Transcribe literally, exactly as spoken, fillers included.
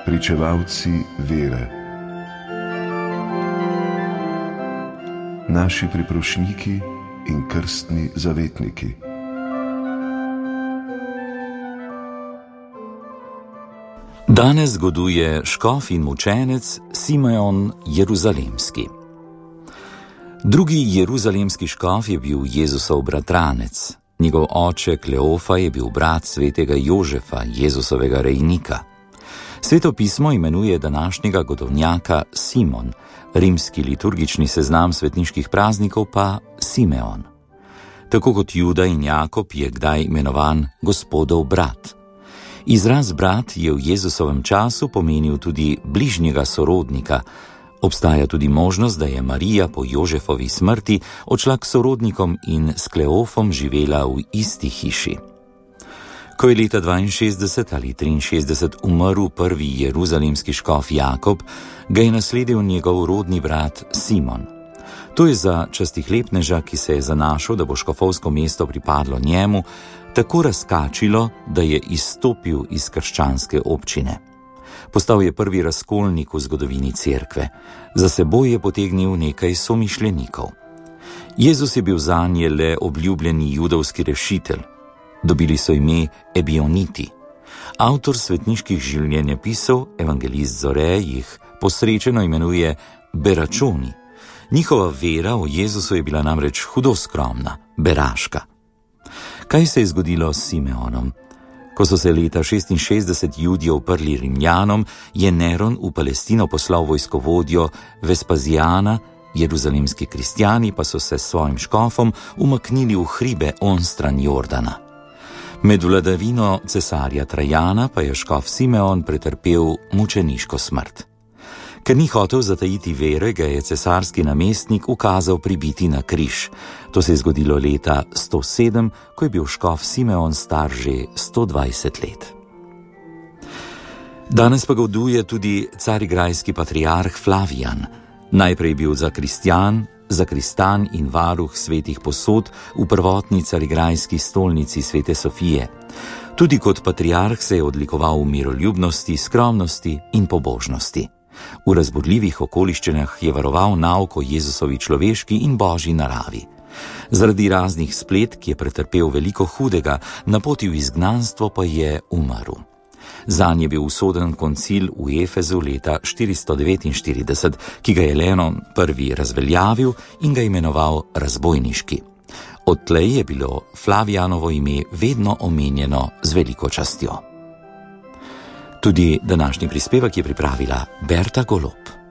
pričevalci vere, naši priprošniki in krstni zavetniki. Danes zgoduje škof in mučenec Simeon Jeruzalemski. Drugi jeruzalemski škof je bil Jezusov bratranec. Njegov oče Kleofa je bil brat svetega Jožefa, Jezusovega rejnika. Sveto pismo imenuje današnjega godovnjaka Simon, rimski liturgični seznam svetniških praznikov pa Simeon. Tako kot Juda in Jakob je kdaj imenovan Gospodov brat. Izraz brat je v Jezusovem času pomenil tudi bližnjega sorodnika. Obstaja tudi možnost, da je Marija po Jožefovi smrti odšla k sorodnikom in s Kleofom živela v isti hiši. Ko je leta dvainšestdeset ali triinšestdeset umrl prvi jeruzalemski škof Jakob, ga je nasledil njegov rodni brat Simon. To je za častihlepneža, ki se je zanašal, da bo škofovsko mesto pripadlo njemu, tako razkačilo, da je izstopil iz krščanske občine. Postal je prvi razkolnik v zgodovini cerkve. Za seboj je potegnil nekaj somišljenikov. Jezus je bil zanje le obljubljeni judovski rešitelj. Dobili so ime Ebioniti. Avtor svetniških življenjepisov, evangelist Zore, jih posrečeno imenuje beračoni. Njihova vera o Jezusu je bila namreč hudo skromna, beraška. Kaj se je zgodilo s Simeonom? Ko so se leta šestinšestdeset Judje uprli Rimljanom, je Neron v Palestino poslal vojskovodjo Vespazijana, jeruzalemski kristjani pa so se s svojim škofom umaknili v hribe onstran Jordana. Med vladavino cesarja Trajana pa je škof Simeon pretrpel mučeniško smrt. Ker ni hotel zatajiti vere, ga je cesarski namestnik ukazal pribiti na križ. To se je zgodilo leta sto sedem, ko je bil škof Simeon star že sto dvajset let. Danes pa goduje tudi carigrajski patriarh Flavijan. Najprej je bil zakristjan, zakristan in varuh svetih posod v prvotni carigrajski stolnici Svete Sofije. Tudi kot patriarh se je odlikoval v miroljubnosti, skromnosti in pobožnosti. V razburljivih okoliščinah je varoval nauk o Jezusovi človeški in božji naravi. Zaradi raznih spletk je pretrpel veliko hudega, na poti v izgnanstvo pa je umrl. Zanj je bil usoden koncil v Efezu leta štiristo devetinštirideset, ki ga je Lenon prvi razveljavil in ga imenoval razbojniški. Odtlej je bilo Flavijanovo ime vedno omenjeno z veliko častjo. Tudi današnji prispevek je pripravila Berta Golob.